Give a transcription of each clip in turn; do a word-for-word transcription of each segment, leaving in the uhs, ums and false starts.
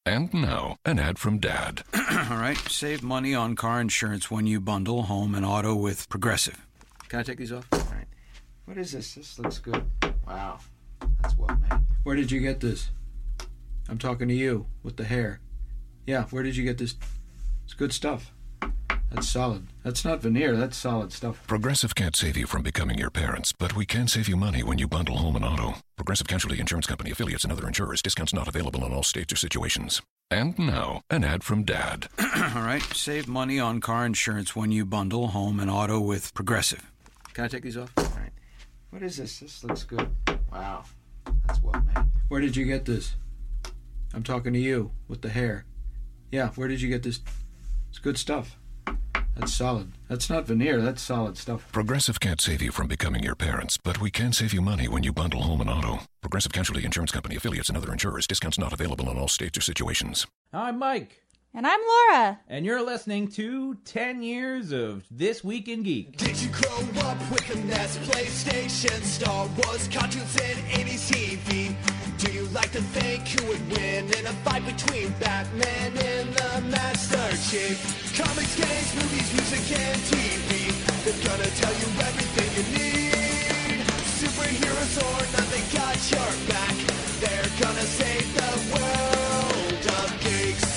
And now, an ad from Dad. All right, save money on car insurance when you bundle home and auto with Progressive. Can I take these off? All right. What is this? This looks good. Wow, that's well made. Where did you get this? I'm talking to you with the hair. Yeah, where did you get this? It's good stuff. That's solid. That's not veneer, that's solid stuff. Progressive can't save you from becoming your parents, but we can save you money when you bundle home and auto. Progressive Casualty Insurance Company, affiliates, and other insurers. Discounts not available in all states or situations. And now, an ad from Dad. All right, save money on car insurance when you bundle home and auto with Progressive. Can I take these off? All right. What is this? This looks good. Wow, that's well made. Where did you get this? I'm talking to you with the hair. Yeah, where did you get this? It's good stuff. That's solid. That's not veneer, that's solid stuff. Progressive can't save you from becoming your parents, but we can save you money when you bundle home and auto. Progressive Casualty Insurance Company, affiliates, and other insurers. Discounts not available in all states or situations. I'm Mike. And I'm Laura. And you're listening to ten years of This Week in Geek. Did you grow up with the N E S, PlayStation, Star Wars, cartoons, and eighties T V? Do you like to think who would win in a fight between Batman and the Master Chief? Comics, games, movies, music, and T V. They're gonna tell you everything you need. Superheroes or not, they got your back. They're gonna save the world of geeks.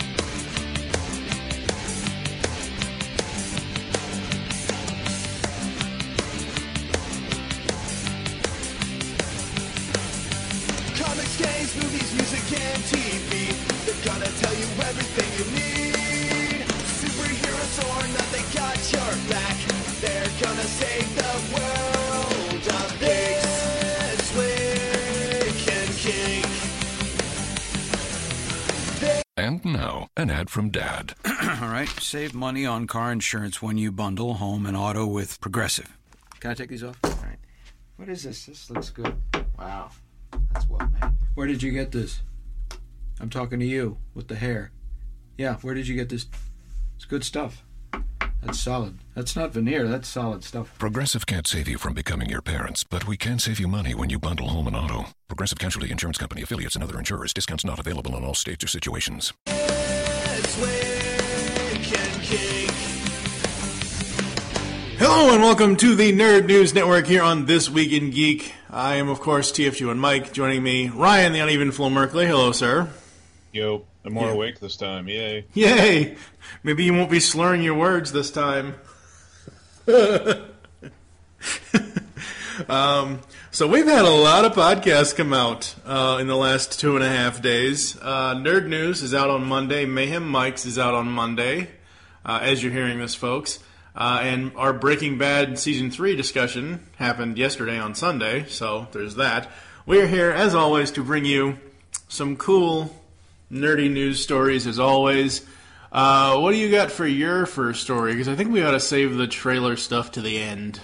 Comics, games, movies, music, and T V. They're gonna tell you everything you need. Superheroes or not, they got your back. They're gonna save the world of This Week in Geek. And now, an ad from Dad. All right, save money on car insurance when you bundle home and auto with Progressive. Can I take these off? All right. What is this? This looks good. Wow, that's well made. Where did you get this? I'm talking to you with the hair. Yeah, where did you get this? It's good stuff. That's solid. That's not veneer, that's solid stuff. Progressive can't save you from becoming your parents, but we can save you money when you bundle home and auto. Progressive Casualty Insurance Company, affiliates, and other insurers. Discounts not available in all states or situations. This Week in Geek. Hello and welcome to the Nerd News Network here on This Week in Geek. I am, of course, T F two and Mike. Joining me, Ryan, the Uneven Flow Merkley. Hello, sir. Yo, I'm more Yeah. awake this time. Yay. Yay! Maybe you won't be slurring your words this time. um, so we've had a lot of podcasts come out uh, in the last two and a half days. Uh, Nerd News is out on Monday. Mayhem Mike's is out on Monday, uh, as you're hearing this, folks. Uh, and our Breaking Bad Season three discussion happened yesterday on Sunday, so there's that. We are here, as always, to bring you some cool, nerdy news stories, as always. Uh, what do you got for your first story? Because I think we ought to save the trailer stuff to the end.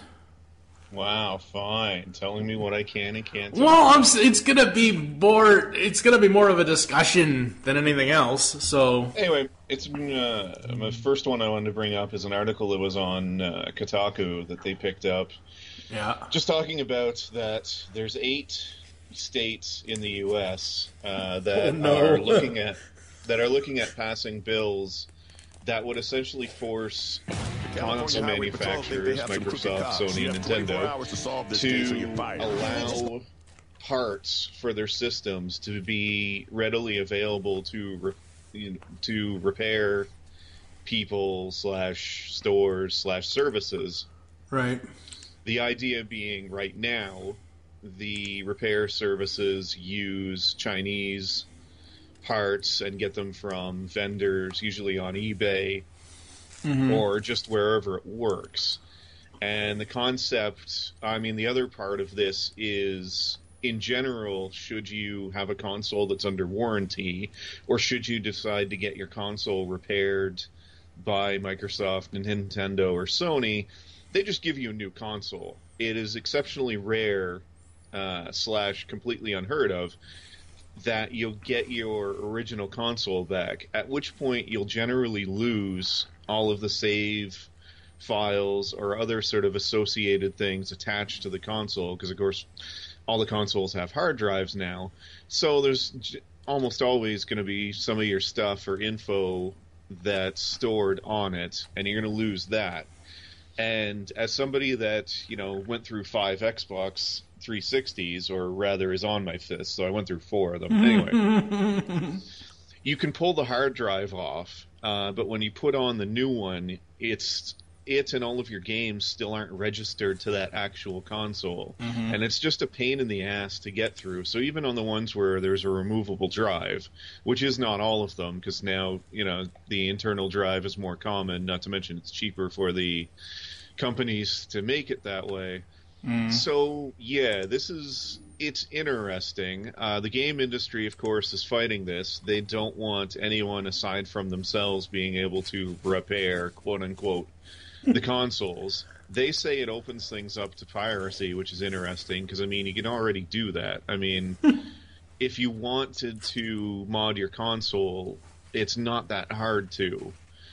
Wow, fine. Telling me what I can and can't do. Well, I'm, s- it's gonna be more. It's gonna be more of a discussion than anything else. So Anyway, it's uh, my first one I wanted to bring up is an article that was on uh, Kotaku that they picked up. yeah, Just talking about that there's eight states in the U S uh, that Oh, no. are looking at that are looking at passing bills that would essentially force console manufacturers, Microsoft, Sony, and Nintendo, to allow parts for their systems to be readily available to re- you know, to repair people slash stores slash services. right. The idea being, right now, the repair services use Chinese parts and get them from vendors, usually on eBay, Mm-hmm. or just wherever it works. And the concept, I mean, the other part of this is, in general, should you have a console that's under warranty, or should you decide to get your console repaired by Microsoft, Nintendo, or Sony, they just give you a new console. It is exceptionally rare, uh, slash completely unheard of, that you'll get your original console back, at which point you'll generally lose all of the save files or other sort of associated things attached to the console, because of course all the consoles have hard drives now. So there's almost always going to be some of your stuff or info that's stored on it, and you're going to lose that. And as somebody that, you know, went through five Xbox three sixties, or rather is on my fist, so I went through four of them. Anyway, you can pull the hard drive off, uh, but when you put on the new one, it's it and all of your games still aren't registered to that actual console. Mm-hmm. And it's just a pain in the ass to get through. So even on the ones where there's a removable drive, which is not all of them, because now, you know, the internal drive is more common, not to mention it's cheaper for the companies to make it that way. Mm. So, yeah, this is, it's interesting. Uh, the game industry, of course, is fighting this. They don't want anyone aside from themselves being able to repair, quote-unquote, the consoles. They say it opens things up to piracy, which is interesting, because, I mean, you can already do that. I mean, if you wanted to mod your console, it's not that hard to.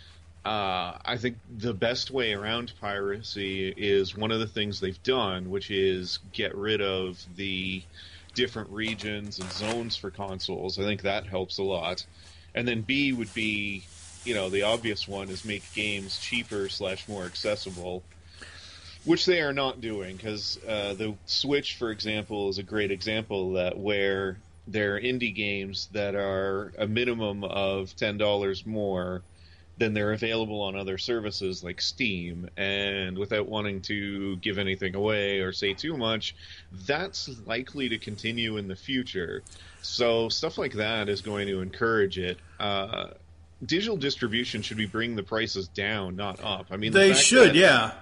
Uh, I think the best way around piracy is one of the things they've done, which is get rid of the different regions and zones for consoles. I think that helps a lot. And then B would be, you know, the obvious one is make games cheaper slash more accessible, which they are not doing, because uh, the Switch, for example, is a great example of that, where there are indie games that are a minimum of ten dollars more then they're available on other services like Steam. And without wanting to give anything away or say too much, that's likely to continue in the future. So stuff like that is going to encourage it. Uh, digital distribution should be bringing the prices down, not up. I mean, the they should, yeah.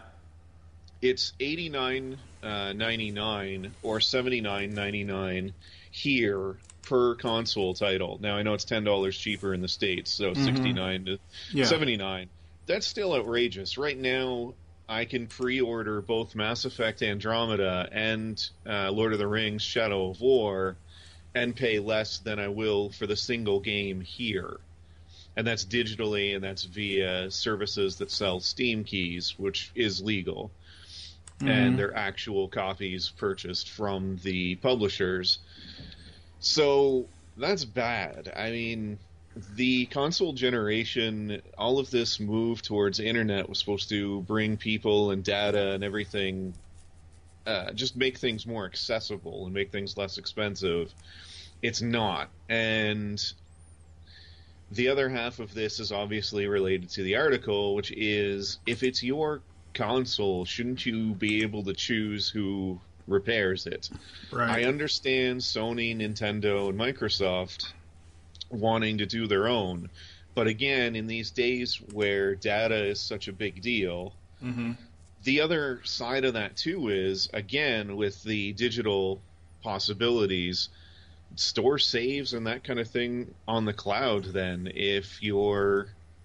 It's eighty-nine ninety-nine or seventy-nine ninety-nine here per console title. Now, I know it's ten dollars cheaper in the States, so mm-hmm. sixty-nine to yeah. seventy-nine. That's still outrageous. Right now, I can pre-order both Mass Effect Andromeda and uh, Lord of the Rings Shadow of War and pay less than I will for the single game here. And that's digitally, and that's via services that sell Steam keys, which is legal. Mm-hmm. And they're actual copies purchased from the publishers. So that's bad. I mean, the console generation, all of this move towards internet was supposed to bring people and data and everything, uh, just make things more accessible and make things less expensive. It's not. And the other half of this is obviously related to the article, which is, if it's your console, shouldn't you be able to choose who repairs it? Right. I understand Sony, Nintendo, and Microsoft wanting to do their own, but again, in these days where data is such a big deal, mm-hmm. the other side of that too is, again, with the digital possibilities, store saves and that kind of thing on the cloud then, if you're,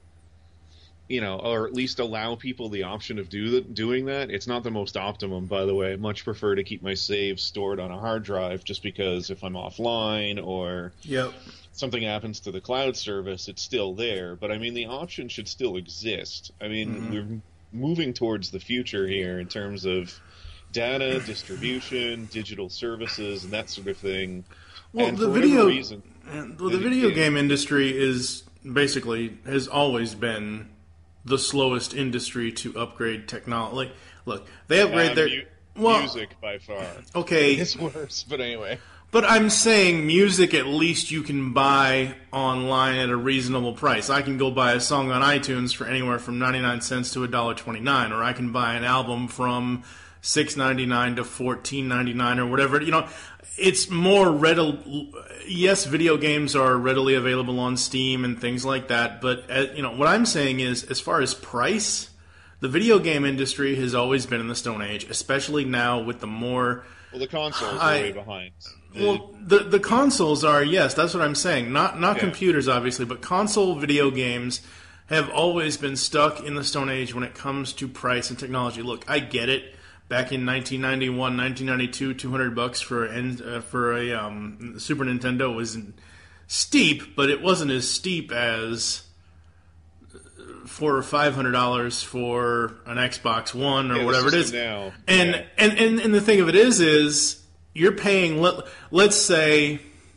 you know, or at least allow people the option of do the, doing that. It's not the most optimum, by the way. I much prefer to keep my saves stored on a hard drive, just because if I'm offline or yep. something happens to the cloud service, it's still there. But I mean, the option should still exist. I mean, mm-hmm. we're moving towards the future here in terms of data, distribution, digital services, and that sort of thing. Well, and the for video, reason, well, the video game industry is basically has always been the slowest industry to upgrade technology. Like, look, they upgrade uh, their mu- well, music by far. Okay, it's worse, but anyway. But I'm saying music, at least you can buy online at a reasonable price. I can go buy a song on iTunes for anywhere from ninety-nine cents to one dollar and twenty-nine cents, or I can buy an album from six ninety-nine to fourteen ninety-nine or whatever. You know, it's more readily. Yes, video games are readily available on Steam and things like that. But uh, you know, what I'm saying is, as far as price, the video game industry has always been in the Stone Age, especially now with the more. Well, the consoles I, are way behind. Well, the the consoles are, yes, that's what I'm saying. Not not yeah. computers, obviously, but console video games have always been stuck in the Stone Age when it comes to price and technology. Look, I get it. Back in nineteen ninety-one, nineteen ninety-two, two hundred bucks for uh, for a um, Super Nintendo was steep, but it wasn't as steep as four or five hundred dollars for an Xbox One or yeah, whatever it is. Now. And, yeah. and and and the thing of it is, is you're paying. Let, let's say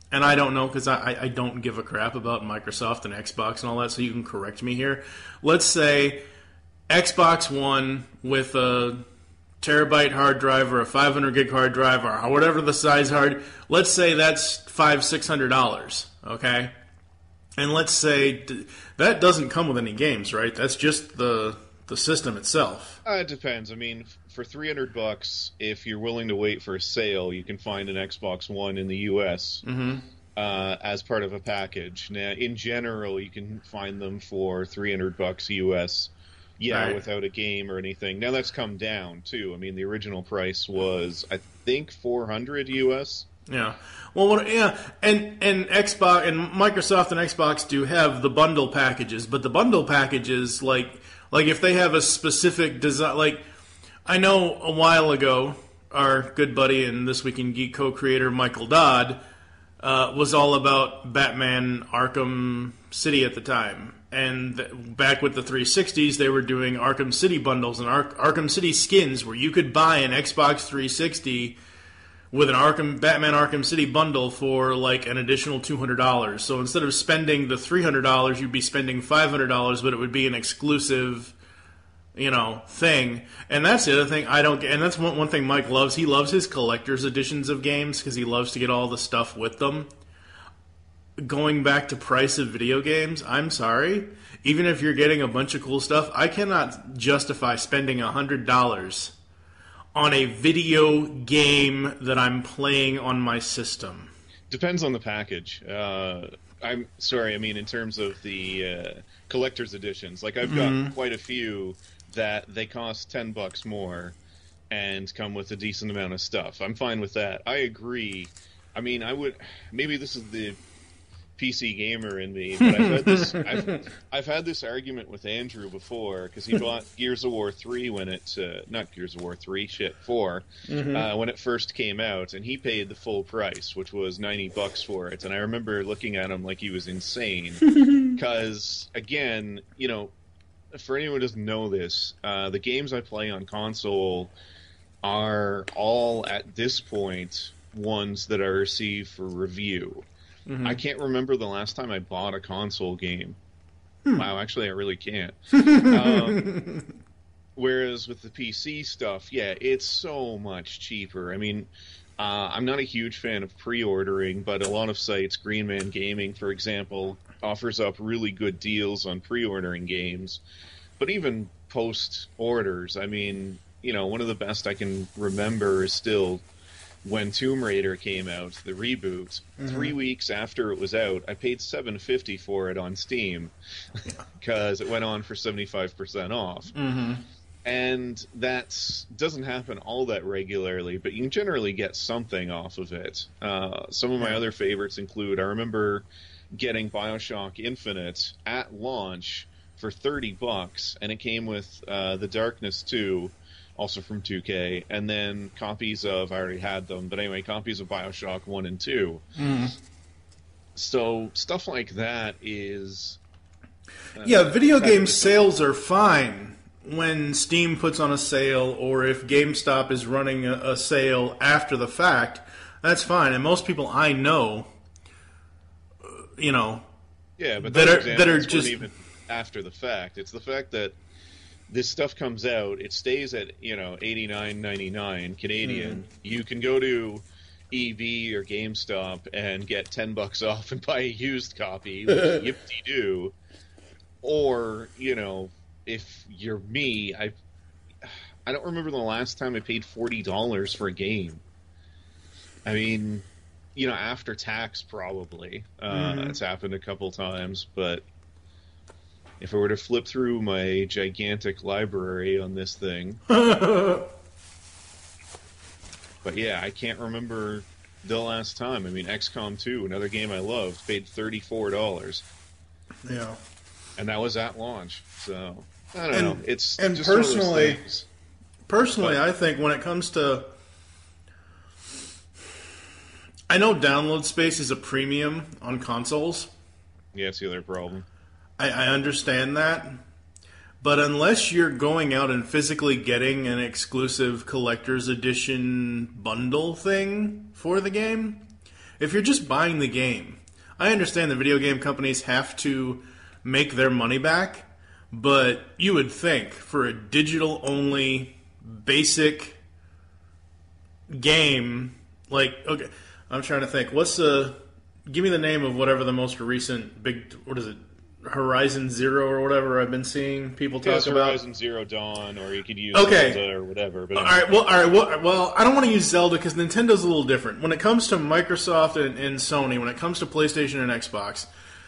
and I don't know because I, I don't give a crap about Microsoft and Xbox and all that, so you can correct me here. Let's say Xbox One with a terabyte hard drive or a five hundred gig hard drive or whatever the size hard, let's say that's five, six hundred dollars, okay? And let's say that doesn't come with any games, right? That's just the the system itself. Uh, it depends. I mean, for three hundred bucks, if you're willing to wait for a sale, you can find an Xbox One in the U S Mm-hmm. uh, as part of a package. Now, in general, you can find them for three hundred bucks U S. Yeah, right. Without a game or anything. Now that's come down too. I mean, the original price was, I think, four hundred U S. Yeah. Well, what, yeah, and and Xbox and Microsoft and Xbox do have the bundle packages, but the bundle packages, like like if they have a specific design, like I know a while ago, our good buddy and This Week in Geek co-creator Michael Dodd uh, was all about Batman Arkham City at the time. And th- back with the three sixties, they were doing Arkham City bundles and Ar- Arkham City skins where you could buy an Xbox three sixty with an Arkham Batman Arkham City bundle for like an additional two hundred dollars. So instead of spending the three hundred dollars, you'd be spending five hundred dollars, but it would be an exclusive, you know, thing. And that's the other thing I don't get. And that's one, one thing Mike loves. He loves his collector's editions of games because he loves to get all the stuff with them. Going back to price of video games, I'm sorry. Even if you're getting a bunch of cool stuff, I cannot justify spending one hundred dollars on a video game that I'm playing on my system. Depends on the package. Uh, I'm sorry, I mean in terms of the uh, collector's editions. Like I've got Mm-hmm. quite a few that they cost ten bucks more and come with a decent amount of stuff. I'm fine with that. I agree. I mean, I would maybe this is the P C gamer in me, but I've had this, I've, I've had this argument with Andrew before because he bought Gears of War three when it, uh, not Gears of War three, shit, four, Mm-hmm. uh, when it first came out, and he paid the full price, which was ninety bucks for it, and I remember looking at him like he was insane because, again, you know, for anyone who doesn't know this, uh, the games I play on console are all, at this point, ones that I receive for review. Mm-hmm. I can't remember the last time I bought a console game. Hmm. Wow, actually, I really can't. um, whereas with the P C stuff, yeah, it's so much cheaper. I mean, uh, I'm not a huge fan of pre-ordering, but a lot of sites, Green Man Gaming, for example, offers up really good deals on pre-ordering games. But even post-orders, I mean, you know, one of the best I can remember is still when Tomb Raider came out, the reboot. Mm-hmm. Three weeks after it was out, I paid seven dollars and fifty cents for it on Steam because it went on for seventy-five percent off. Mm-hmm. And that doesn't happen all that regularly, but you can generally get something off of it. Uh, some of my other favorites include, I remember getting BioShock Infinite at launch for thirty bucks, and it came with uh, The Darkness two, also from two K, and then copies of, I already had them, but anyway, copies of BioShock one and two. Mm. So stuff like that is... Uh, Yeah, video game sales are fine when Steam puts on a sale or if GameStop is running a, a sale after the fact. That's fine, and most people I know, uh, you know, yeah, but that those are that are examples weren't just even after the fact. It's the fact that this stuff comes out, it stays at, you know, eighty-nine ninety-nine Canadian. Mm-hmm. You can go to E B or GameStop and get ten bucks off and buy a used copy, which yip-de-doo. Or, you know, if you're me, I I don't remember the last time I paid forty dollars for a game. I mean, you know, after tax probably. Uh, Mm-hmm. It's happened a couple times, but if I were to flip through my gigantic library on this thing... But yeah, I can't remember the last time. I mean, X COM two, another game I loved, paid thirty-four dollars. yeah. And that was at launch. So, I don't And- know. It's and just one of those personally- things. Personally, But- I think when it comes to... I know download space is a premium on consoles. Yeah, it's the other problem. I, I understand that. But unless you're going out and physically getting an exclusive collector's edition bundle thing for the game, If you're just buying the game, I understand the video game companies have to make their money back, but you would think for a digital-only basic game, like, okay, I'm trying to think. What's the, give me the name of whatever the most recent big, what is it, Horizon Zero or whatever I've been seeing people talk Yes, about. Horizon Zero Dawn, or you could use Okay. Zelda or whatever. But All right, well, all right, well, well, I don't want to use Zelda because Nintendo's a little different. When it comes to Microsoft and, and Sony, when it comes to PlayStation and Xbox,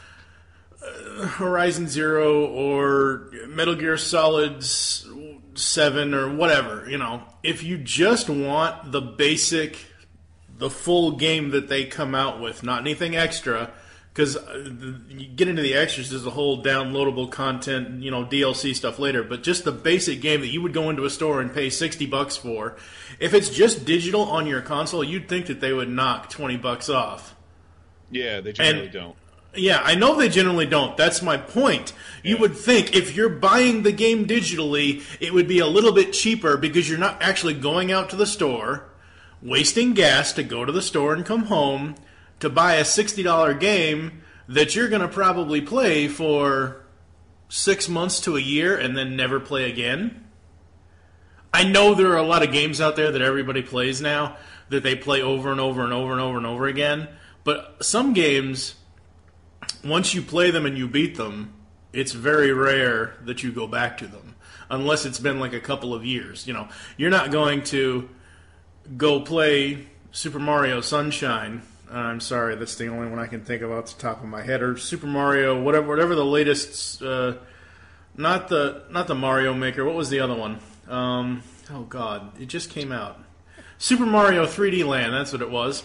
uh, Horizon Zero or Metal Gear Solid seven or whatever, you know, if you just want the basic, the full game that they come out with, not anything extra, because you get into the extras, there's a whole downloadable content, you know, D L C stuff later, but just the basic game that you would go into a store and pay sixty bucks for, if it's just digital on your console, you'd think that they would knock twenty bucks off. Yeah, they generally And- don't. Yeah, I know they generally don't. That's my point. You Yeah. would think if you're buying the game digitally, it would be a little bit cheaper because you're not actually going out to the store, wasting gas to go to the store and come home to buy a sixty dollars game that you're going to probably play for six months to a year and then never play again. I know there are a lot of games out there that everybody plays now that they play over and over and over and over and over again, but some games, once you play them and you beat them, it's very rare that you go back to them, unless it's been like a couple of years. You know, you're not going to go play Super Mario Sunshine. Uh, I'm sorry, that's the only one I can think of off the top of my head. Or Super Mario, whatever, whatever the latest. Uh, not the not the Mario Maker. What was the other one? Um, oh God, it just came out. Super Mario three D Land. That's what it was.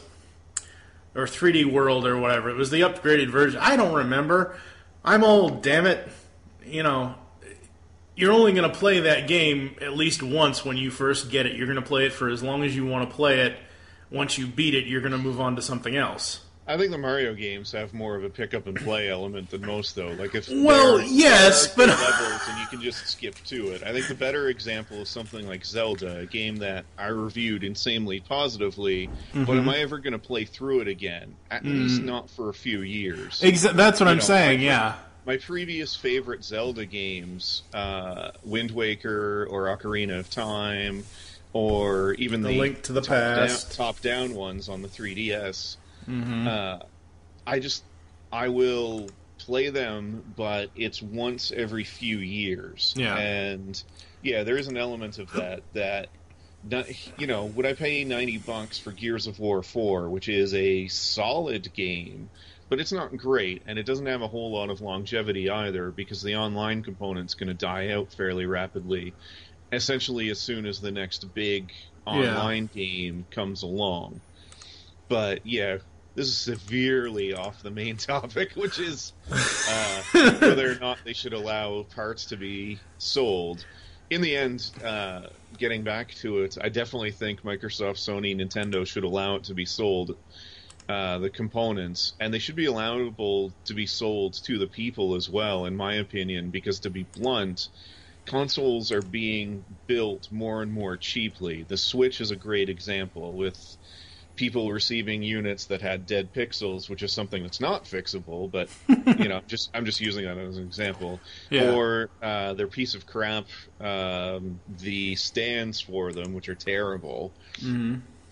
Or three D World or whatever. It was the upgraded version. I don't remember. I'm old, damn it. You know, you're only going to play that game at least once when you first get it. You're going to play it for as long as you want to play it. Once you beat it, you're going to move on to something else. I think the Mario games have more of a pick up and play element than most, though. Like if Well, there are- yes, there are but- levels and you can just skip to it. I think the better example is something like Zelda, a game that I reviewed insanely positively. But Mm-hmm. am I ever going to play through it again? At least not for a few years. Exa- that's what You I'm know, saying, like- yeah. My previous favorite Zelda games, uh, Wind Waker or Ocarina of Time, or even The the, Link to the top down, Past. top-down ones on the three D S. Mm-hmm. Uh, I just, I will play them, but it's once every few years. Yeah. And yeah, there is an element of that that, not, you know, would I pay ninety bucks for Gears of War four, which is a solid game, but it's not great, and it doesn't have a whole lot of longevity either, because the online component's going to die out fairly rapidly, essentially as soon as the next big online game comes along. But yeah, this is severely off the main topic, which is uh, whether or not they should allow parts to be sold. In the end, uh, getting back to it, I definitely think Microsoft, Sony, Nintendo should allow it to be sold, uh, the components, and they should be allowable to be sold to the people as well, in my opinion, because to be blunt, consoles are being built more and more cheaply. The Switch is a great example, with people receiving units that had dead pixels, which is something that's not fixable, but you know, just I'm just using that as an example. Yeah. Or uh, their piece of crap, um, the stands for them, which are terrible. Mm-hmm.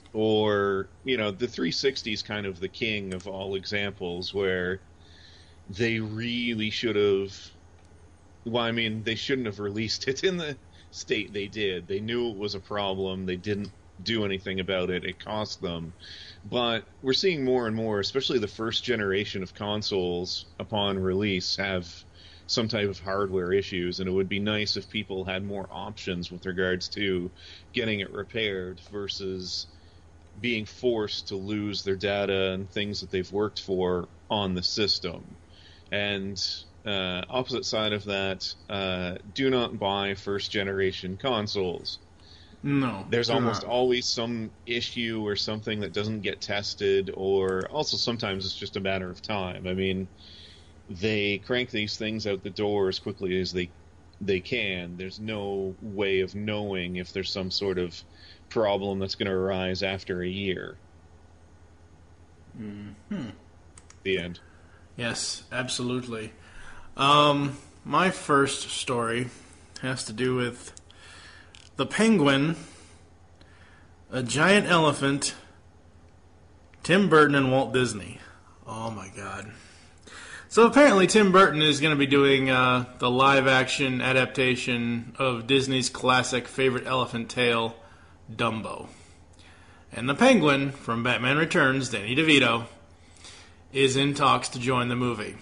Or you know, the three sixty is kind of the king of all examples where they really should have. Well, I mean, they shouldn't have released it in the state they did. They knew it was a problem. They didn't do anything about it. It cost them. But we're seeing more and more, especially the first generation of consoles upon release, have some type of hardware issues, and it would be nice if people had more options with regards to getting it repaired versus being forced to lose their data and things that they've worked for on the system. And uh, opposite side of that, uh, do not buy first generation consoles. No. There's do almost not. always some issue or something that doesn't get tested, or also sometimes it's just a matter of time. I mean, they crank these things out the door as quickly as they they can. There's no way of knowing if there's some sort of problem that's going to arise after a year. Mm-hmm. The end. Yes, absolutely. Um, my first story has to do with the Penguin, a giant elephant, Tim Burton, and Walt Disney. Oh my God. So apparently Tim Burton is going to be doing uh, the live-action adaptation of Disney's classic favorite elephant tale, Dumbo. And the Penguin, from Batman Returns, Danny DeVito, is in talks to join the movie.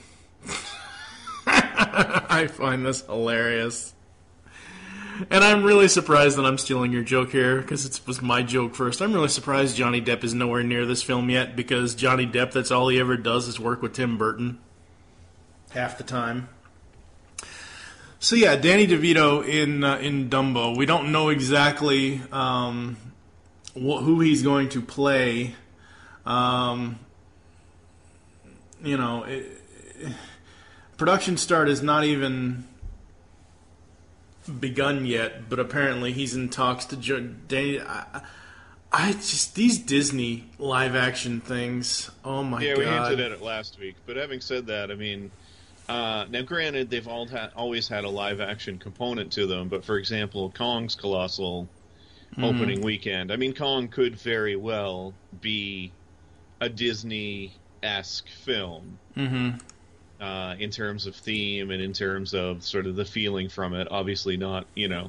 I find this hilarious. And I'm really surprised that I'm stealing your joke here, because it was my joke first. I'm really surprised Johnny Depp is nowhere near this film yet, because Johnny Depp, that's all he ever does is work with Tim Burton. Half the time. So yeah, Danny DeVito in uh, in Dumbo. We don't know exactly um, wh- who he's going to play. Um, you know, it, it, production start is not even begun yet, but apparently he's in talks to jo- Danny. I, I just these Disney live action things. Oh my yeah, God! Yeah, we hinted at it last week. But having said that, I mean. Uh, now, granted, they've all ha- always had a live-action component to them, but for example, Kong's colossal mm-hmm. opening weekend, I mean, Kong could very well be a Disney-esque film mm-hmm. uh, in terms of theme and in terms of sort of the feeling from it. Obviously not, you know...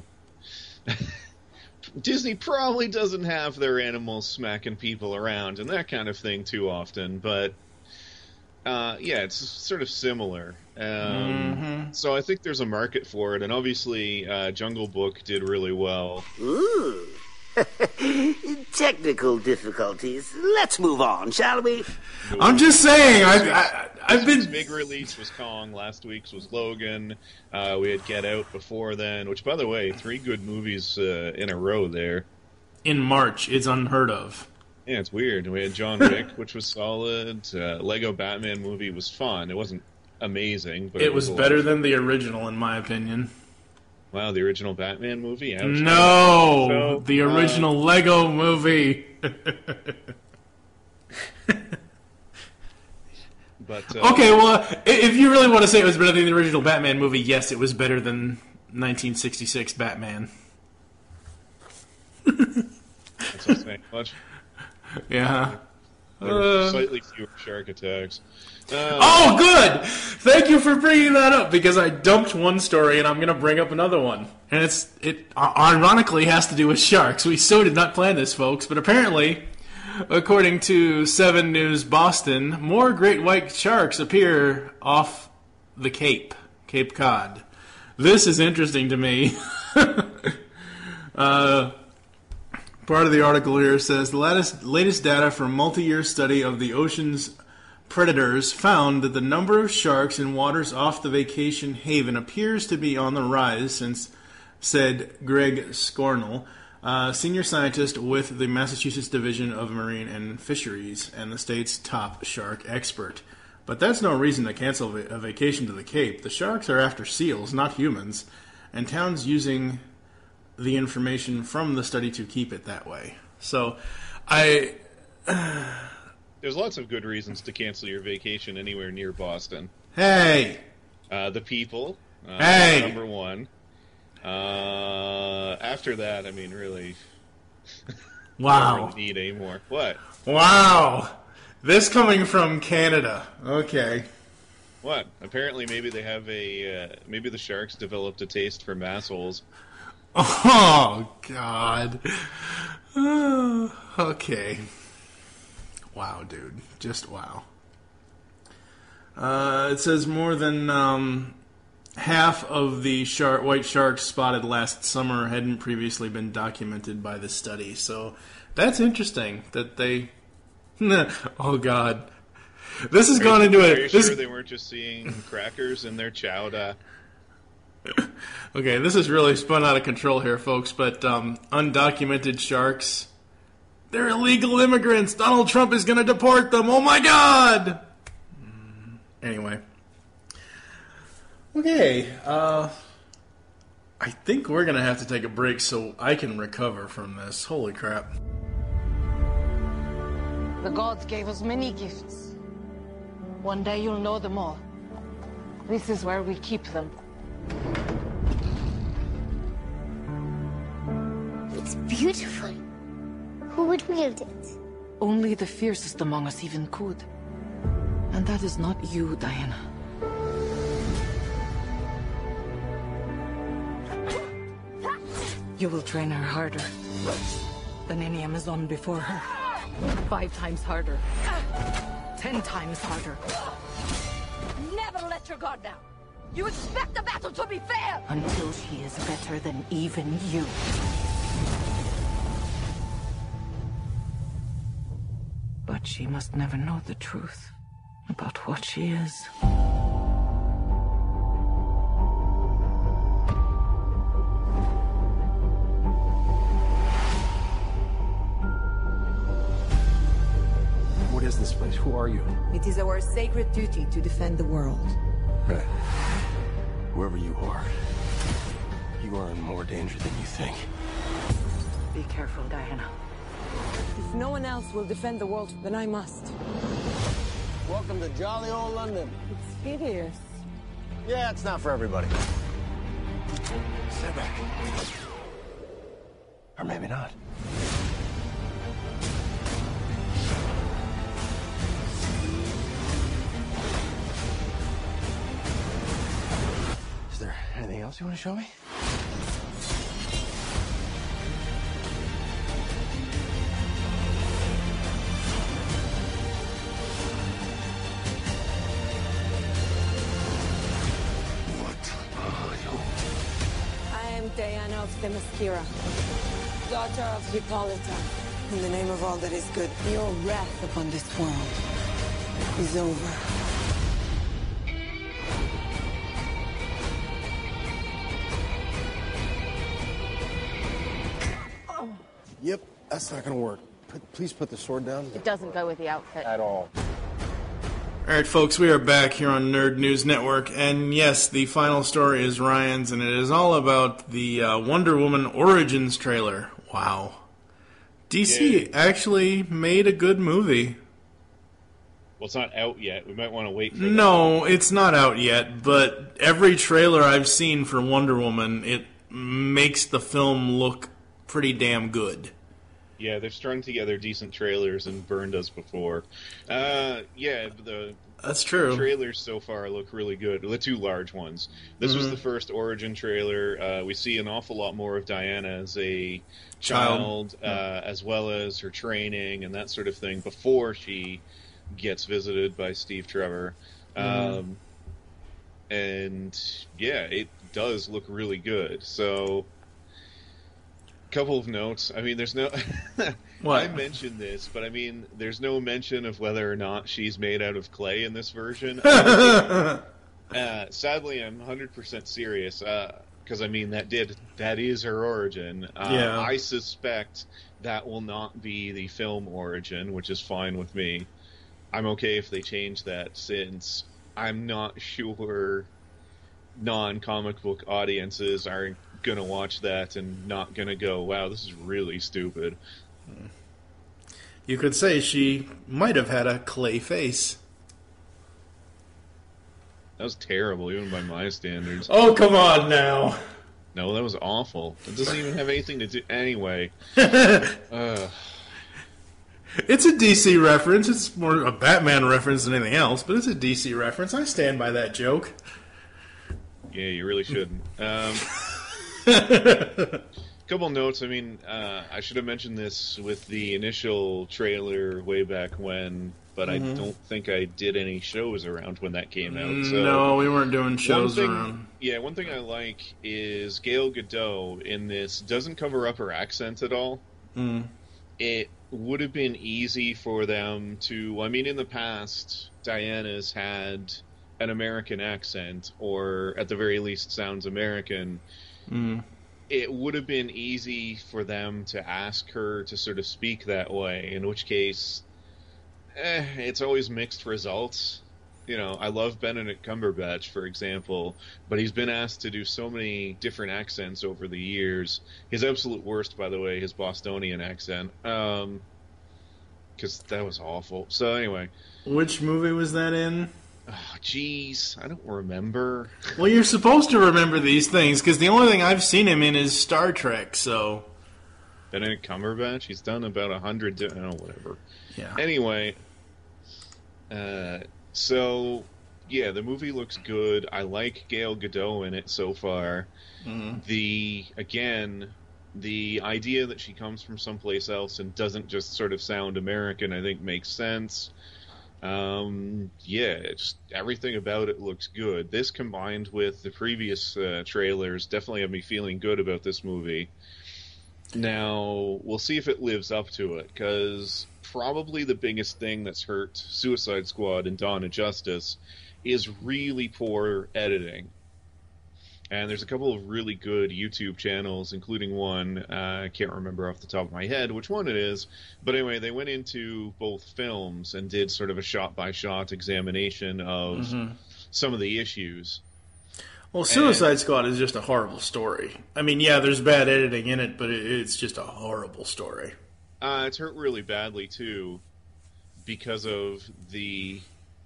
Disney probably doesn't have their animals smacking people around and that kind of thing too often, but... Uh, yeah, it's sort of similar. Um, mm-hmm. So I think there's a market for it, and obviously uh, Jungle Book did really well. Ooh. Technical difficulties. Let's move on, shall we? I'm just saying, I, I, I've been... big release was Kong, last week's was Logan, uh, we had Get Out before then, which, by the way, three good movies uh, in a row there. In March, it's unheard of. Yeah, it's weird. We had John Wick, which was solid. Uh, Lego Batman movie was fun. It wasn't amazing, but it, it was, was better than the original, in my opinion. Wow, the original Batman movie? Ouch. No, so, the original uh, Lego movie. but uh, okay, well, if you really want to say it was better than the original Batman movie, yes, it was better than nineteen sixty-six Batman. That's not saying much. Yeah. There were Uh, slightly fewer shark attacks. Uh, oh, good! Thank you for bringing that up, because I dumped one story and I'm going to bring up another one. And it's it uh, ironically has to do with sharks. We so did not plan this, folks, but apparently, according to seven News Boston, more great white sharks appear off the Cape, Cape Cod. This is interesting to me. uh... Part of the article here says, the latest, latest data from multi-year study of the ocean's predators found that the number of sharks in waters off the vacation haven appears to be on the rise since, said Greg Scornell, uh, senior scientist with the Massachusetts Division of Marine and Fisheries and the state's top shark expert. But that's no reason to cancel a vacation to the Cape. The sharks are after seals, not humans, and towns using the information from the study to keep it that way. So, I... There's lots of good reasons to cancel your vacation anywhere near Boston. Hey! Uh, the people. Uh, hey! Number one. Uh, after that, I mean, really... Wow. Don't really need any more. What? Wow! This coming from Canada. Okay. What? Apparently maybe they have a... Uh, maybe the sharks developed a taste for massholes. Oh, God. Uh, okay. Wow, dude. Just wow. Uh, it says more than um, half of the shark, white sharks spotted last summer hadn't previously been documented by the study. So that's interesting that they... Oh, God. This has are gone you, into are it. you This... sure they weren't just seeing crackers in their chowder? Okay, this is really spun out of control here, folks, but um, undocumented sharks, they're illegal immigrants. Donald Trump is going to deport them. Oh, my God! Anyway. Okay, uh, I think we're going to have to take a break so I can recover from this. Holy crap. The gods gave us many gifts. One day you'll know them all. This is where we keep them. It's beautiful. Who would wield it? Only the fiercest among us even could. And that is not you, Diana. You will train her harder than any Amazon before her. Five times harder. Ten times harder. Never let your guard down. You expect the battle to be fair! Until she is better than even you. But she must never know the truth about what she is. What is this place? Who are you? It is our sacred duty to defend the world. Right. Whoever you are, you are in more danger than you think. Be careful, Diana. If no one else will defend the world, then I must. Welcome to jolly old London. It's hideous. Yeah, it's not for everybody. Step back. Or maybe not. Is there anything else you want to show me? Diana of Themyscira, daughter of Hippolyta. In the name of all that is good, your wrath upon this world is over. Yep, that's not gonna work. Put, please put the sword down. It doesn't go with the outfit. At all. All right, folks, we are back here on Nerd News Network, and yes, the final story is Ryan's, and it is all about the uh, Wonder Woman Origins trailer. Wow. D C yeah. actually made a good movie. Well, it's not out yet. We might want to wait for that. No, it's not out yet, but every trailer I've seen for Wonder Woman, it makes the film look pretty damn good. Yeah, they've strung together decent trailers and burned us before. Uh, yeah, the that's true. trailers so far look really good. The two large ones. This mm-hmm. was the first Origin trailer. Uh, we see an awful lot more of Diana as a child, child. Uh, yeah. as well as her training and that sort of thing before she gets visited by Steve Trevor. Mm-hmm. Um, and yeah, it does look really good. So... couple of notes. I mean, there's no... I mentioned this, but I mean, there's no mention of whether or not she's made out of clay in this version. uh, sadly, I'm one hundred percent serious, because, uh, I mean, that did that is her origin. Uh, yeah. I suspect that will not be the film origin, which is fine with me. I'm okay if they change that, since I'm not sure non-comic book audiences are gonna watch that and not gonna go, wow, this is really stupid. You could say she might have had a clay face. That was terrible, even by my standards. Oh, come on now. No, that was awful. It doesn't even have anything to do... Anyway. uh. It's a D C reference. It's more a Batman reference than anything else, but it's a D C reference. I stand by that joke. Yeah, you really shouldn't. Um... Couple notes. I mean, uh, I should have mentioned this with the initial trailer way back when, but mm-hmm. I don't think I did any shows around when that came out. So no, we weren't doing shows thing, around. Yeah, one thing I like is Gal Gadot in this doesn't cover up her accent at all. Mm. It would have been easy for them to... I mean, in the past, Diana's had an American accent, or at the very least sounds American. Mm. It would have been easy for them to ask her to sort of speak that way, in which case, eh, it's always mixed results. You know, I love Benedict Cumberbatch, for example, but he's been asked to do so many different accents over the years. His absolute worst, by the way, his Bostonian accent. Um, because that was awful. So anyway, which movie was that in? Oh, jeez, I don't remember. Well, you're supposed to remember these things, because the only thing I've seen him in is Star Trek, so... Benedict Cumberbatch? He's done about a hundred... Di- oh, whatever. Yeah. Anyway, uh, so, yeah, the movie looks good. I like Gal Gadot in it so far. Mm-hmm. The, again, the idea that she comes from someplace else and doesn't just sort of sound American, I think makes sense. Um, yeah, it's, everything about it looks good. This combined with the previous uh, trailers definitely have me feeling good about this movie. Now, we'll see if it lives up to it, because probably the biggest thing that's hurt Suicide Squad and Dawn of Justice is really poor editing. And there's a couple of really good YouTube channels, including one, uh, I can't remember off the top of my head which one it is, but anyway, they went into both films and did sort of a shot-by-shot examination of mm-hmm. some of the issues. Well, Suicide and, Squad is just a horrible story. I mean, yeah, there's bad editing in it, but it, it's just a horrible story. Uh, it's hurt really badly, too, because of the...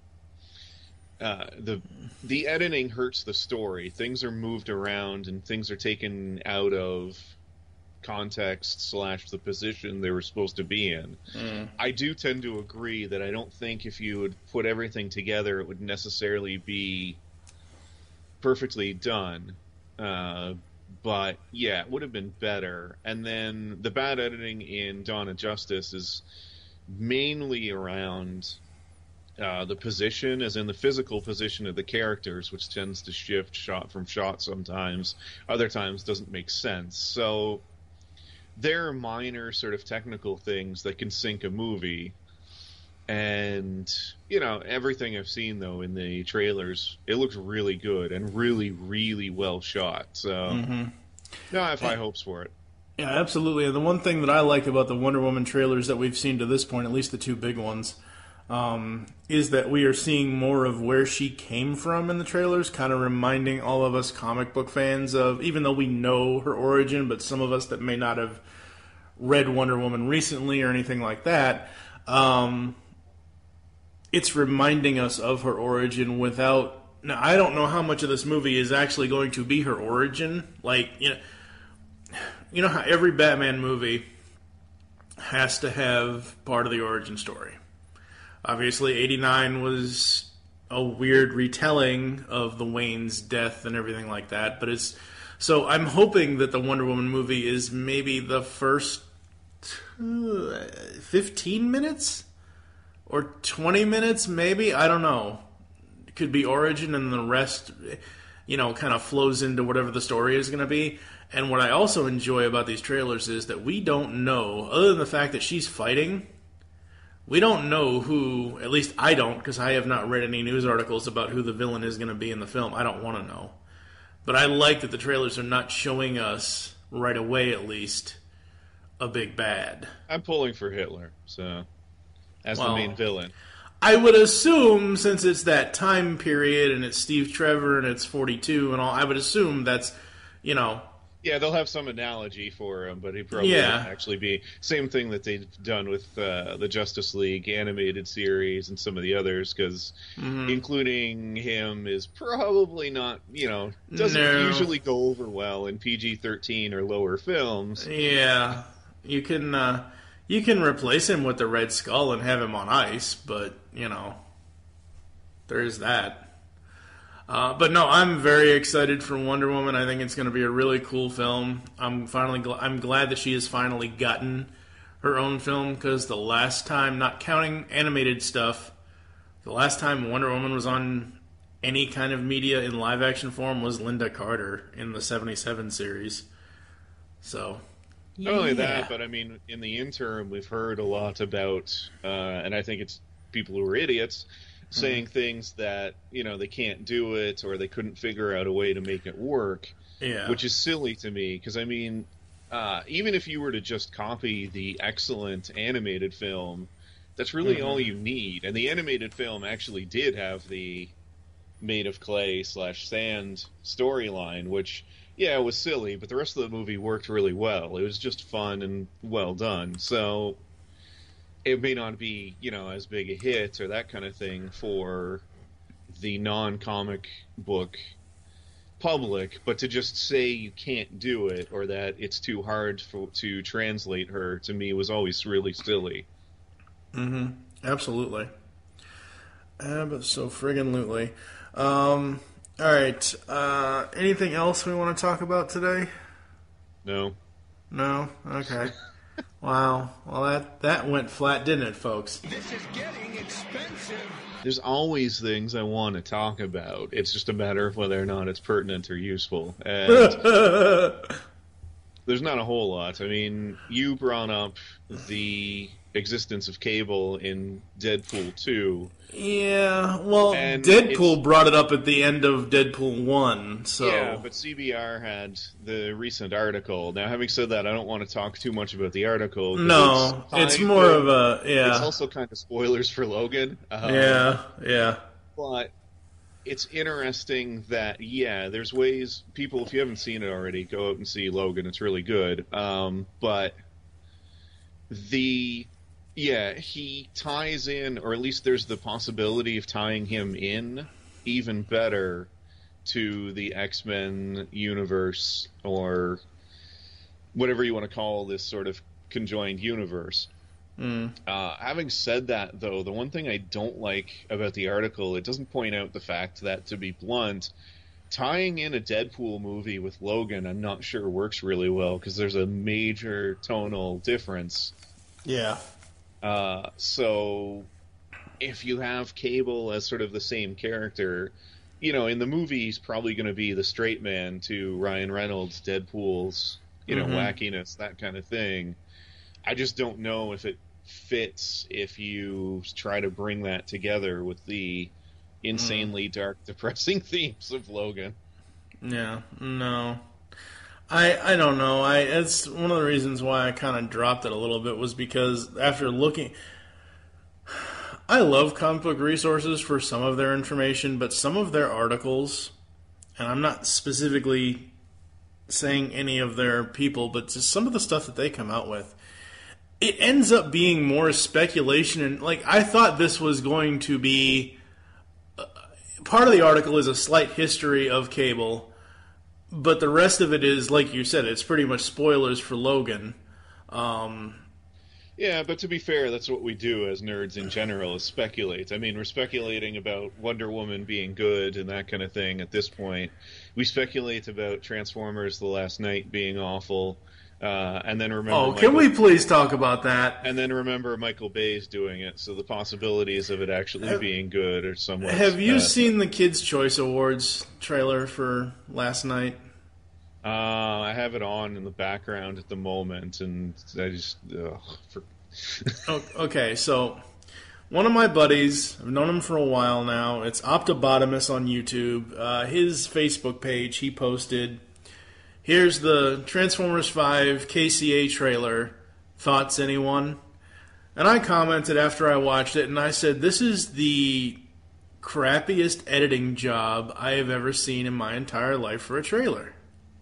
Uh, the the editing hurts the story. Things are moved around and things are taken out of context slash the position they were supposed to be in. Mm. I do tend to agree that I don't think if you would put everything together it would necessarily be perfectly done. Uh, but yeah, it would have been better. And then the bad editing in Dawn of Justice is mainly around... Uh, the position, as in the physical position of the characters, which tends to shift shot from shot sometimes. Other times doesn't make sense. So there are minor sort of technical things that can sink a movie. And, you know, everything I've seen, though, in the trailers, it looks really good and really, really well shot. So, mm-hmm. no, I have high hopes for it. Yeah, absolutely. And the one thing that I like about the Wonder Woman trailers that we've seen to this point, at least the two big ones, Um, is that we are seeing more of where she came from in the trailers, kind of reminding all of us comic book fans of, even though we know her origin, but some of us that may not have read Wonder Woman recently or anything like that, um, it's reminding us of her origin without... Now, I don't know how much of this movie is actually going to be her origin. Like, you know, you know how every Batman movie has to have part of the origin story. Obviously, eighty-nine was a weird retelling of the Wayne's death and everything like that. But it's so I'm hoping that the Wonder Woman movie is maybe the first fifteen minutes or twenty minutes, maybe. I don't know. It could be origin, and the rest, you know, kind of flows into whatever the story is going to be. And what I also enjoy about these trailers is that we don't know, other than the fact that she's fighting. We don't know who, at least I don't, because I have not read any news articles about who the villain is going to be in the film. I don't want to know. But I like that the trailers are not showing us, right away at least, a big bad. I'm pulling for Hitler, so, as well, the main villain. I would assume, since it's that time period, and it's Steve Trevor, and it's forty-two and all, I would assume that's, you know... Yeah, they'll have some analogy for him, but he probably yeah. won't actually be... Same thing that they've done with uh, the Justice League animated series and some of the others, because mm-hmm. including him is probably not, you know, doesn't no. usually go over well in P G thirteen or lower films. Yeah, you can, uh, you can replace him with the Red Skull and have him on ice, but, you know, there's that. Uh, but no, I'm very excited for Wonder Woman. I think it's going to be a really cool film. I'm finally, gl- I'm glad that she has finally gotten her own film, because the last time, not counting animated stuff, the last time Wonder Woman was on any kind of media in live action form was Linda Carter in the seventy-seven series. So, not only that, but I mean, in the interim, we've heard a lot about, uh, and I think it's people who are idiots, saying mm-hmm. things that, you know, they can't do it or they couldn't figure out a way to make it work, yeah. which is silly to me, because, I mean, uh, even if you were to just copy the excellent animated film, that's really mm-hmm. all you need. And the animated film actually did have the made of clay slash sand storyline, which, yeah, it was silly, but the rest of the movie worked really well. It was just fun and well done. So... it may not be, you know, as big a hit or that kind of thing for the non-comic book public, but to just say you can't do it or that it's too hard for, to translate her, to me was always really silly. Mm-hmm. Absolutely. Abso-friggin-lutely. Um, all right. Uh, anything else we want to talk about today? No. No? Okay. Wow. Well, that, that went flat, didn't it, folks? This is getting expensive. There's always things I want to talk about. It's just a matter of whether or not it's pertinent or useful. And there's not a whole lot. I mean, you brought up the existence of Cable in Deadpool two. Yeah, well, And Deadpool brought it up at the end of Deadpool one, so... Yeah, but C B R had the recent article. Now, having said that, I don't want to talk too much about the article. No, it's, it's more of, of a... Yeah. It's also kind of spoilers for Logan. Um, yeah, yeah. But it's interesting that, yeah, there's ways... People, if you haven't seen it already, go out and see Logan. It's really good. Um, but the... Yeah, he ties in, or at least there's the possibility of tying him in even better to the X-Men universe, or whatever you want to call this sort of conjoined universe. Mm. Uh, having said that, though, the one thing I don't like about the article, it doesn't point out the fact that, to be blunt, tying in a Deadpool movie with Logan, I'm not sure works really well, because there's a major tonal difference. Yeah. Uh, so if you have Cable as sort of the same character, you know, in the movie he's probably going to be the straight man to Ryan Reynolds, Deadpool's, you know, mm-hmm. wackiness, that kind of thing. I just don't know if it fits if you try to bring that together with the insanely mm. dark, depressing themes of Logan. Yeah, no. I, I don't know. I it's one of the reasons why I kind of dropped it a little bit was because after looking, I love comic book resources for some of their information, but some of their articles, and I'm not specifically saying any of their people, but just some of the stuff that they come out with, it ends up being more speculation. And like I thought this was going to be uh, part of the article is a slight history of Cable. But the rest of it is, like you said, it's pretty much spoilers for Logan. Um, yeah, but to be fair, that's what we do as nerds in general, is speculate. I mean, we're speculating about Wonder Woman being good and that kind of thing at this point. We speculate about Transformers The Last Night being awful. Uh, and then remember... Oh, Michael, can we please talk about that? And then remember Michael Bay's doing it, so the possibilities of it actually have, being good are somewhat... Have you uh, seen the Kids' Choice Awards trailer for Last Night? Uh, I have it on in the background at the moment, and I just... Ugh, for... Okay, so one of my buddies, I've known him for a while now, it's Optobotamus on YouTube. Uh, his Facebook page, he posted... Here's the Transformers five K C A trailer. Thoughts, anyone? And I commented after I watched it, and I said, this is the crappiest editing job I have ever seen in my entire life for a trailer.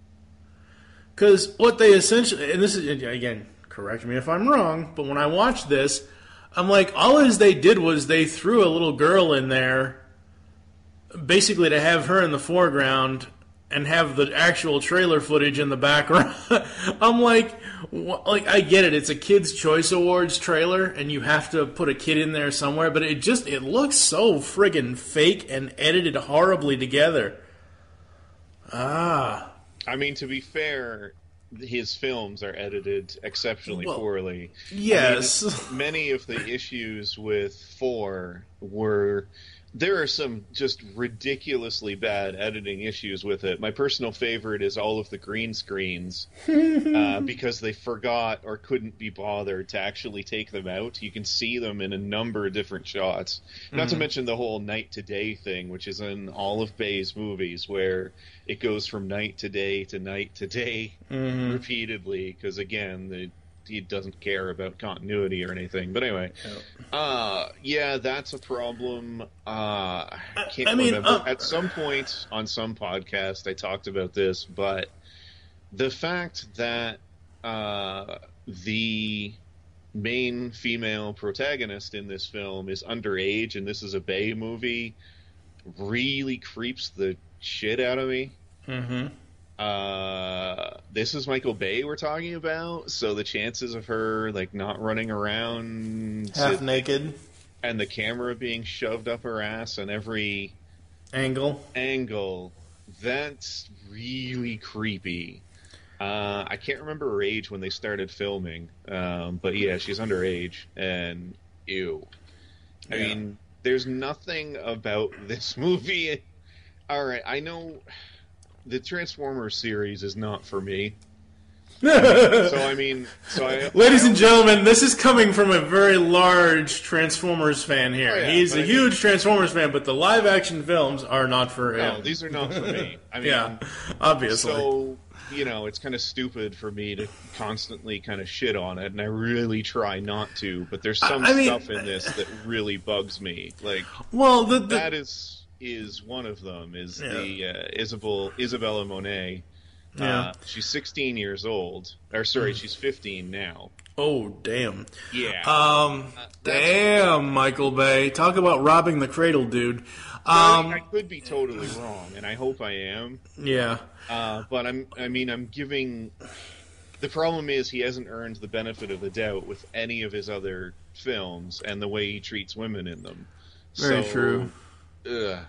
Because what they essentially, and this is, again, correct me if I'm wrong, but when I watched this, I'm like, all as they did was they threw a little girl in there, basically to have her in the foreground, and have the actual trailer footage in the background. I'm like, wh- like I get it. It's a Kids' Choice Awards trailer, and you have to put a kid in there somewhere. But it just it looks so friggin' fake and edited horribly together. Ah. I mean, to be fair, his films are edited exceptionally well, poorly. Yes. I mean, many of the issues with four were... There are some just ridiculously bad editing issues with it. My personal favorite is all of the green screens uh, because they forgot or couldn't be bothered to actually take them out. You can see them in a number of different shots. Not mm-hmm. to mention the whole night to day thing, which is in all of Bay's movies, where it goes from night to day to night to day mm-hmm. repeatedly because, again, the he doesn't care about continuity or anything. But anyway, oh. uh, yeah, that's a problem. Uh, I can't I mean, remember. Uh, At some point on some podcast, I talked about this, but the fact that uh, the main female protagonist in this film is underage, and this is a Bay movie, really creeps the shit out of me. Mm-hmm. Uh, this is Michael Bay we're talking about, so the chances of her like not running around half naked and the camera being shoved up her ass on every angle angle, that's really creepy. Uh, I can't remember her age when they started filming, um, but yeah, she's underage, and ew. I Yeah. mean, there's nothing about this movie. All right, I know the Transformers series is not for me. so I mean, so I, Ladies I and gentlemen, this is coming from a very large Transformers fan here. Oh, yeah, He's a but I huge mean- Transformers fan, but the live-action films are not for him. No, these are not for me. I mean, yeah, obviously. So, you know, it's kind of stupid for me to constantly kind of shit on it, and I really try not to, but there's some I mean- stuff in this that really bugs me. Like, Well, the, the that is is one of them, is Yeah. the uh, Isabel, Isabella Monet. Yeah. Uh, she's sixteen years old. Or, sorry, she's fifteen now. Oh, damn. Yeah. Um, damn, Michael Bay. Talk about robbing the cradle, dude. I, Um, I could be totally wrong, and I hope I am. yeah. Uh, but I'm, I mean, I'm giving. The problem is he hasn't earned the benefit of the doubt with any of his other films and the way he treats women in them. Very so, true. Ugh.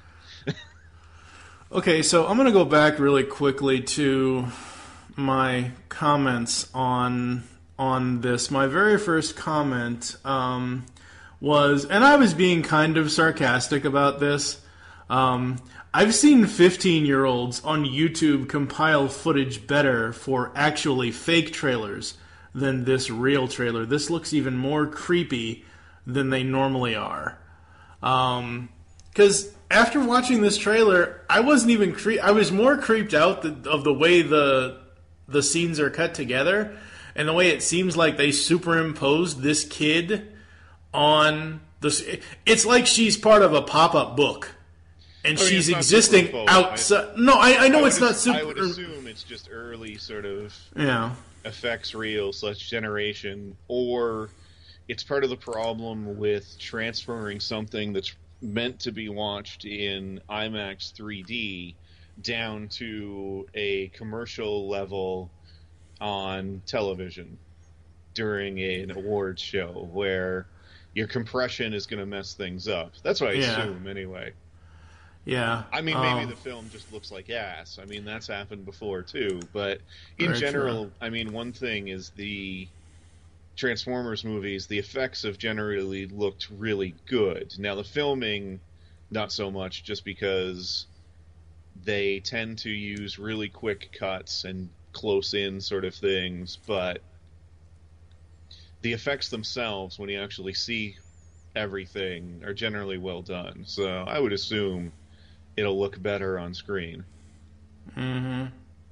Okay, so I'm going to go back really quickly to my comments on on this. My very first comment um, was, and I was being kind of sarcastic about this. Um, I've seen fifteen-year-olds on YouTube compile footage better for actually fake trailers than this real trailer. This looks even more creepy than they normally are. Um, because after watching this trailer, I wasn't even cre- I was more creeped out th- of the way the the scenes are cut together and the way it seems like they superimposed this kid on this. It's like she's part of a pop-up book. And I mean, she's it's not existing superimposed. outside. No, I, I know I it's would not as- super. I would assume it's just early sort of Yeah. effects reel slash generation, or it's part of the problem with transferring something that's meant to be watched in IMAX three D down to a commercial level on television during a, an awards show where your compression is going to mess things up. That's what I Yeah. assume anyway. Yeah. I mean, maybe um, the film just looks like ass. I mean, that's happened before too. But in Very general, true. I mean, one thing is the Transformers movies, the effects have generally looked really good. Now, the filming, not so much, just because they tend to use really quick cuts and close-in sort of things, but the effects themselves, when you actually see everything, are generally well done. So I would assume it'll look better on screen. Mm-hmm.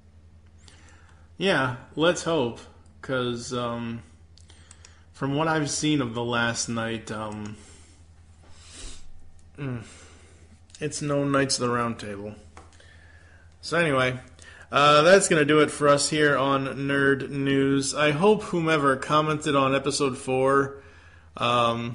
Yeah, let's hope, because um, from what I've seen of the last night, um, mm, it's no Knights of the Round Table. So anyway, uh, that's going to do it for us here on Nerd News. I hope whomever commented on episode four, um,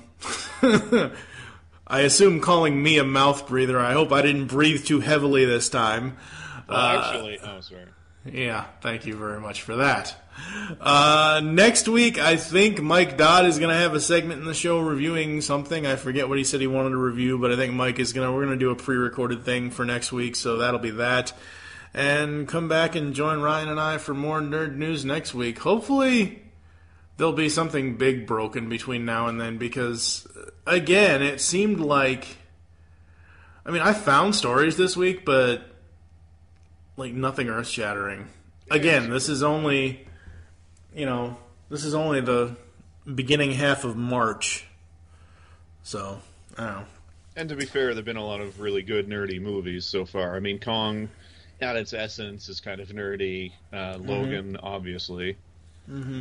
I assume calling me a mouth breather, I hope I didn't breathe too heavily this time. Well, Uh, actually, oh, sorry. Yeah, thank you very much for that. Uh, next week, I think Mike Dodd is going to have a segment in the show reviewing something. I forget what he said he wanted to review, but I think Mike is going to, we're going to do a pre-recorded thing for next week, so that'll be that. And come back and join Ryan and I for more nerd news next week. Hopefully, there'll be something big broken between now and then, because, again, it seemed like, I mean, I found stories this week, but like nothing earth-shattering. Again, this is only, you know, this is only the beginning half of March. So, I don't know. And to be fair, there have been a lot of really good nerdy movies so far. I mean, Kong, at its essence, is kind of nerdy. Uh, Logan, obviously. Mm-hmm.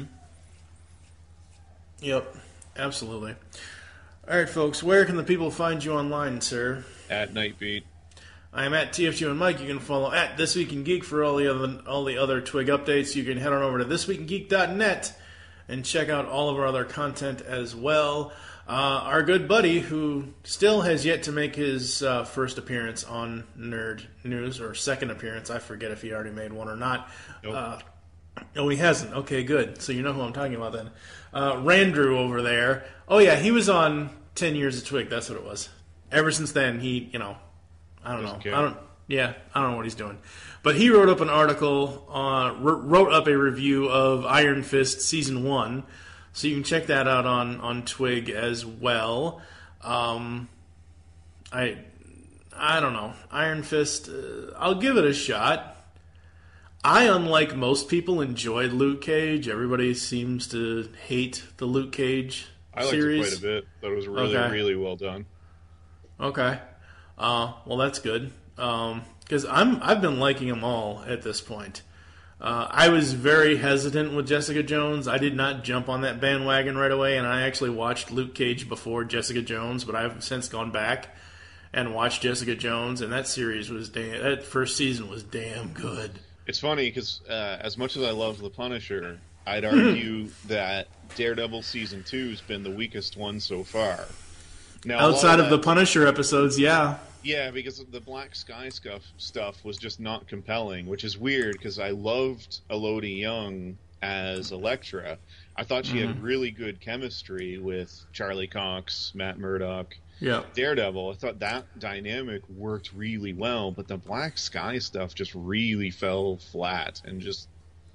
Yep, absolutely. All right, folks, where can the people find you online, sir? At Nightbeat. I am at T F two and Mike. You can follow at This Week in Geek for all the other all the other Twig updates. You can head on over to this week in geek dot net and check out all of our other content as well. Uh, our good buddy, who still has yet to make his uh, first appearance on Nerd News, or second appearance. I forget if he already made one or not. Nope. Uh, oh, he hasn't. Okay, good. So you know who I'm talking about then. Uh, Randrew over there. Oh, yeah, he was on ten Years of Twig. That's what it was. Ever since then, he, you know, I don't Doesn't know. care. I don't. Yeah, I don't know what he's doing. But he wrote up an article, uh, wrote up a review of Iron Fist Season one. So you can check that out on, on Twig as well. Um, I I don't know. Iron Fist, uh, I'll give it a shot. I, unlike most people, enjoyed Luke Cage. Everybody seems to hate the Luke Cage I liked series. it quite a bit. Thought it was really, Okay. really well done. Okay. Uh, well, that's good. Because I'm I've been liking them all at this point. Uh, I was very hesitant with Jessica Jones. I did not jump on that bandwagon right away, and I actually watched Luke Cage before Jessica Jones, but I've since gone back and watched Jessica Jones, and that series was damn, that first season was damn good. It's funny because uh, as much as I love The Punisher, I'd argue that Daredevil Season two has been the weakest one so far. Now, a lot Outside of that- the Punisher episodes, yeah. Yeah, because the Black Sky stuff stuff was just not compelling, which is weird because I loved Elodie Young as Elektra. I thought she Mhm. had really good chemistry with Charlie Cox, Matt Murdock, Yeah. Daredevil. I thought that dynamic worked really well, but the Black Sky stuff just really fell flat and just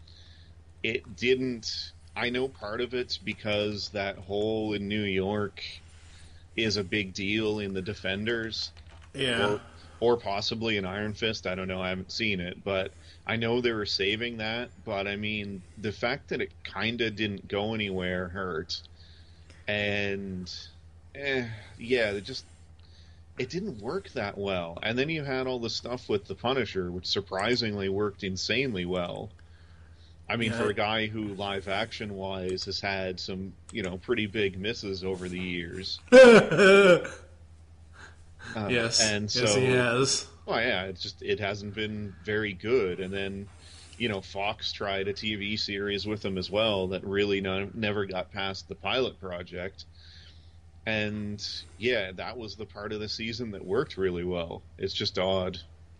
it didn't. I know part of it's because that hole in New York is a big deal in the Defenders. Yeah. Or, or possibly an Iron Fist. I don't know. I haven't seen it, but I know they were saving that. But I mean, the fact that it kind of didn't go anywhere hurt. And eh, yeah, it just it didn't work that well. And then you had all the stuff with the Punisher, which surprisingly worked insanely well. I mean, Yeah. for a guy who live action wise has had some, you know, pretty big misses over the years. Uh, Yes. and so, yes, he has. Well, yeah, it's just it hasn't been very good. And then, you know, Fox tried a T V series with him as well that really no, never got past the pilot project. And yeah, that was the part of the season that worked really well. It's just odd.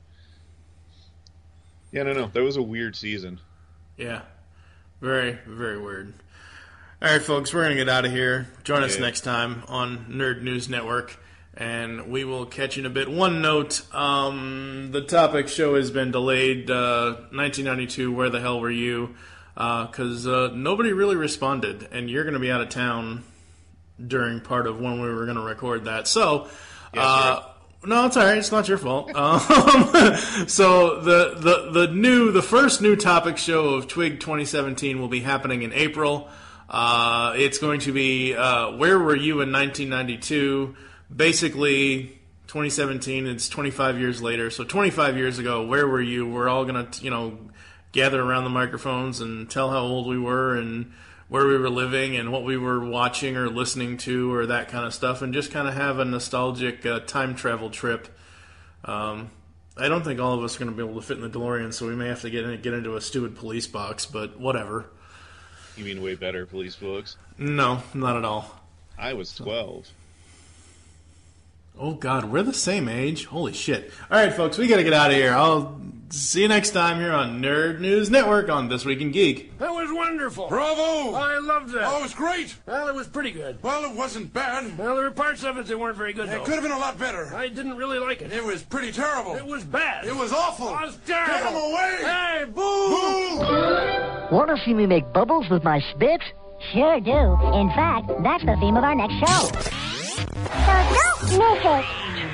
Yeah, no, no, that was a weird season. Yeah. Very, very weird. All right, folks, we're going to get out of here. Join us Yeah. next time on Nerd News Network, and we will catch you in a bit. One note, um, the topic show has been delayed. Uh, nineteen ninety-two, Where the Hell Were You? Because uh, uh, nobody really responded, and you're going to be out of town during part of when we were going to record that. So, Yes, uh, no, it's all right. It's not your fault. Um, so the, the the new the first new topic show of Twig twenty seventeen will be happening in April. Uh, it's going to be uh, Where Were You in nineteen ninety-two? Basically, twenty seventeen. It's twenty-five years later. So twenty-five years ago, where were you? We're all gonna you know gather around the microphones and tell how old we were and where we were living and what we were watching or listening to or that kind of stuff, and just kind of have a nostalgic uh, time travel trip. Um, I don't think all of us are going to be able to fit in the DeLorean, so we may have to get in, get into a stupid police box, but whatever. You mean way better police books? No, not at all. I was twelve. Oh, God, we're the same age. Holy shit. All right, folks, we got to get out of here. I'll see you next time here on Nerd News Network on This Week in Geek. That was wonderful. Bravo! I loved that. Oh, it was great. Well, it was pretty good. Well, it wasn't bad. Well, there were parts of it that weren't very good, It though. could have been a lot better. I didn't really like it. It was pretty terrible. It was bad. It was awful. It was terrible. Get him away! Hey, boo! Boo! Want to see me make bubbles with my spit? Sure do. In fact, that's the theme of our next show. So don't miss it.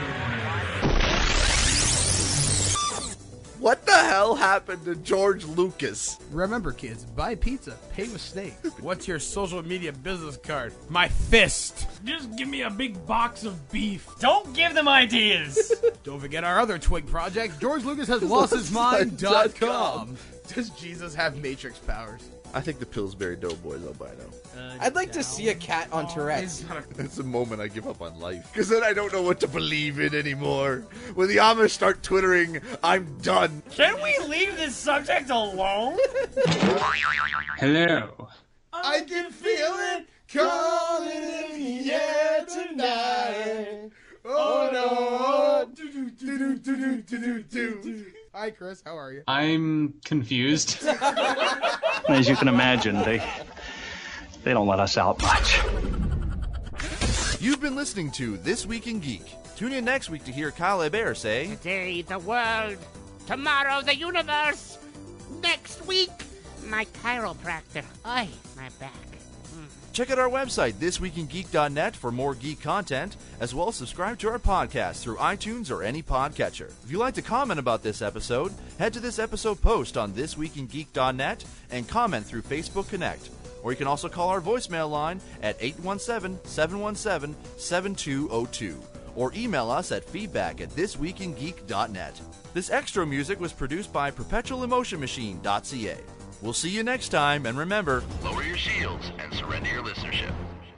What the hell happened to George Lucas? Remember, kids, buy pizza, pay with steak. What's your social media business card? My fist. Just give me a big box of beef. Don't give them ideas. Don't forget our other Twig project, George Lucas has lost his mind dot com. Does Jesus have Matrix powers? I think the Pillsbury Doughboys I'll buy now. Uh, I'd like to see a cat on Tourette's. It's a moment I give up on life. Because then I don't know what to believe in anymore. When the Amish start twittering, I'm done. Can we leave this subject alone? Hello, I can feel it calling in the air tonight. Oh no. Do, do, do, do, do, do, do. Hi, Chris. How are you? I'm confused. As you can imagine, they they don't let us out much. You've been listening to This Week in Geek. Tune in next week to hear Kyle Hebert say, Today, the world. Tomorrow, the universe. Next week, my chiropractor. Ay, my back. check out our website, this week in geek dot net, for more geek content, as well as subscribe to our podcast through iTunes or any podcatcher. If you'd like to comment about this episode, head to this episode post on this week in geek dot net and comment through Facebook Connect. Or you can also call our voicemail line at eight one seven, seven one seven, seven two zero two. Or email us at feedback at this week in geek dot net. This extra music was produced by perpetual emotion machine dot c a. We'll see you next time, and remember, lower your shields and surrender your listenership.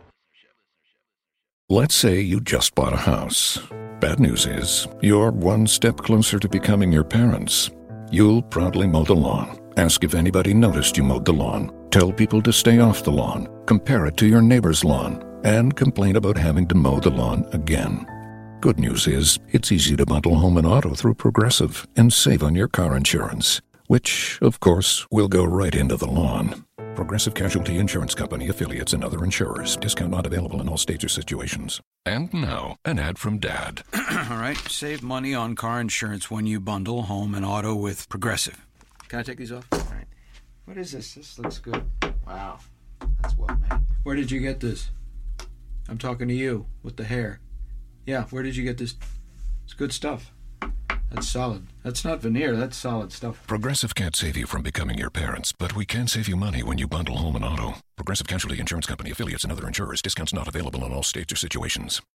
Let's say you just bought a house. Bad news is, you're one step closer to becoming your parents. You'll proudly mow the lawn, ask if anybody noticed you mowed the lawn, tell people to stay off the lawn, compare it to your neighbor's lawn, and complain about having to mow the lawn again. Good news is, it's easy to bundle home and auto through Progressive and save on your car insurance, which, of course, will go right into the lawn. Progressive Casualty Insurance Company, affiliates, and other insurers. Discount not available in all states or situations. And now, an ad from Dad. All right, save money on car insurance when you bundle home and auto with Progressive. Can I take these off? All right. What is this? This looks good. Wow, that's well made. Where did you get this? I'm talking to you with the hair. Yeah, where did you get this? It's good stuff. That's solid. That's not veneer. That's solid stuff. Progressive can't save you from becoming your parents, but we can save you money when you bundle home and auto. Progressive Casualty Insurance Company, affiliates, and other insurers. Discounts not available in all states or situations.